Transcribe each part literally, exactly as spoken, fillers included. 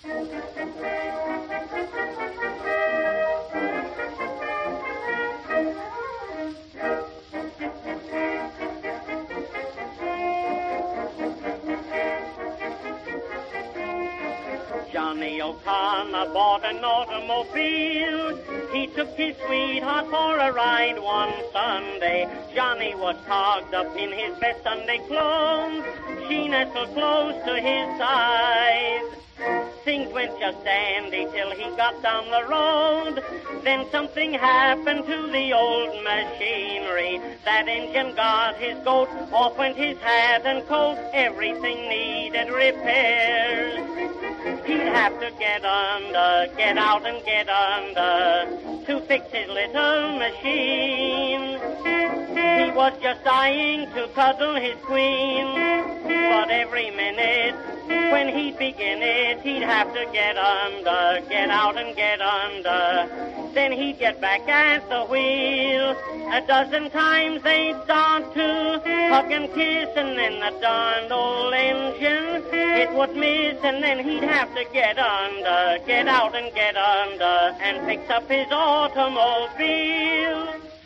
Johnny O'Connor bought an automobile. He took his sweetheart for a ride one Sunday. Johnny was togged up in his best Sunday clothes. She nestled close to his side. Things went just dandy till he got down the road. Then something happened to the old machinery. That engine got his goat, off went his hat and coat. Everything needed repairs. He'd have to get under, get out and get under to fix his little machine. He was just dying to cuddle his queen, but every minute when he'd begin it, he'd have to get under, get out and get under. Then he'd get back at the wheel. A dozen times they'd start to hug and kiss, and then the darned old engine, it would miss, and then he'd have to get under, get out and get under, and fix up his automobile.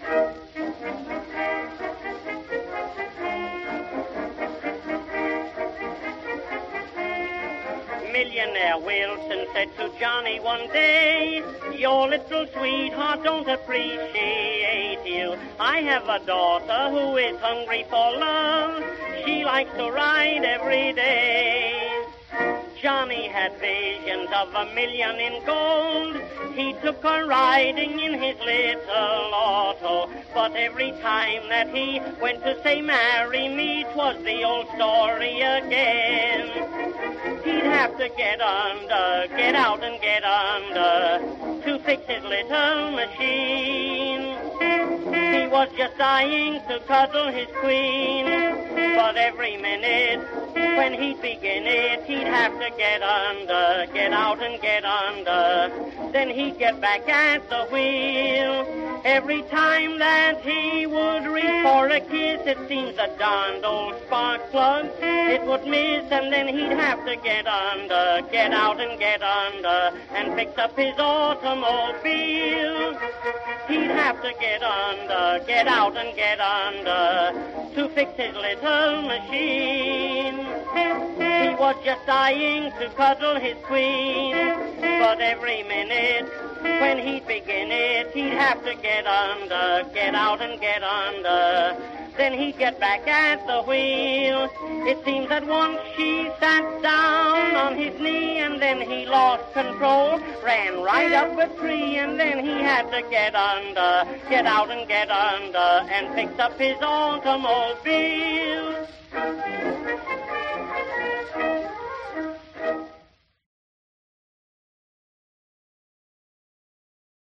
Millionaire Wilson said to Johnny one day, your little sweetheart don't appreciate you. I have a daughter who is hungry for love. She likes to ride every day. Johnny had visions of a million in gold. He took her riding in his little auto. But every time that he went to say, marry me, 'twas the old story again. He'd have to get under, get out and get under to fix his little machine. He was just dying to cuddle his queen, but every minute when he'd begin it, he'd have to get under, get out and get under. Then he'd get back at the wheel. Every time that he would reach for a kiss, it seems a darned old spark plug it would miss, and then he'd have to get under, get out and get under, and fix up his automobile. He'd have to get under, get out and get under to fix his little machine. He was just dying to cuddle his queen, but every minute when he'd begin it, he'd have to get under, get out and get under. Then he'd get back at the wheel. It seems that once she sat down on his knee, and then he lost control, ran right up a tree, and then he had to get under, get out and get under, and fix up his automobile.